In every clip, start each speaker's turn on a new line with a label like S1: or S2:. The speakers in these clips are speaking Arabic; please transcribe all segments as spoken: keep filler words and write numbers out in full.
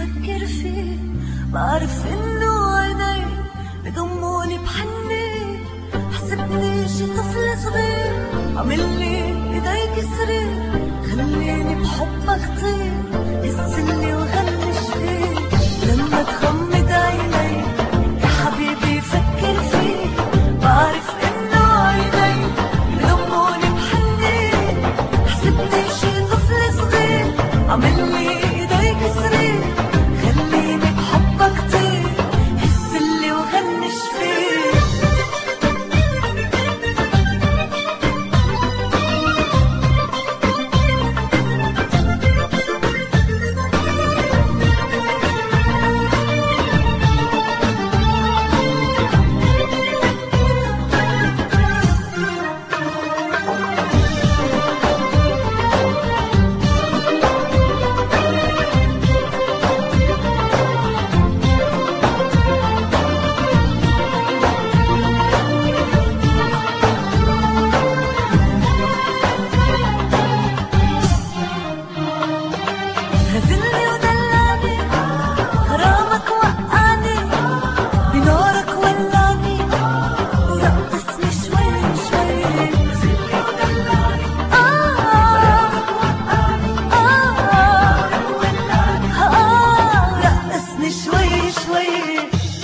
S1: بفكر فيه، بعرف انه عيني بضموني بحني، حسبني شي طفل صغير عملي ايديك صرير، خليني بحبك طير هزلي وغنش فيه. لما تغمض عيني يا حبيبي فكر فيه، بعرف انه عيني بضموني بحني، حسبني شي طفل صغير عملي ايديك صرير، خليني بحبك طير هزلي وغنش فيه. هزلني ودلعني غرامك وقعني، بنارك ولعني ورقصني شوي شوي. هزلني ودلعني غرامك وقعني، بنارك ولعني رقصني شوي شوي.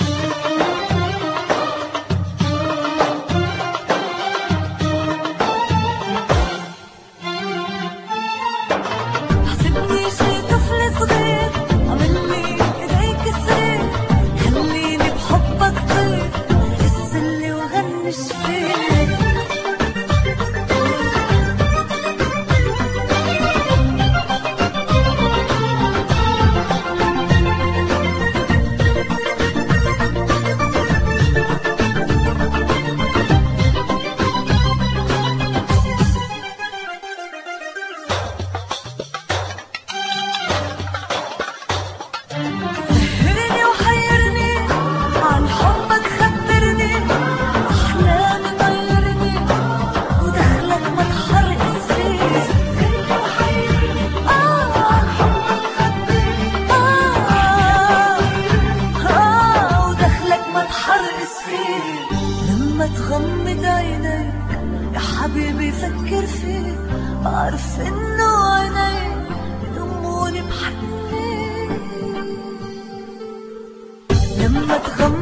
S1: حسبني شي طفل صغير عملي ايديك صغير، خليني بحبك طير هزلي وغنش فيه. سهرني وحيرني عن حبك، خبرني أحلامي طيرني ودخلك ما تحرقس فيه. سهرني وحيرني عن حبك، خبرني آه ودخلك ما تحرقس فيه. لما تغمض عينيك يا حبيبي فكر فيه، بعرف إنه عينيك بضموني بحني. لما تغمض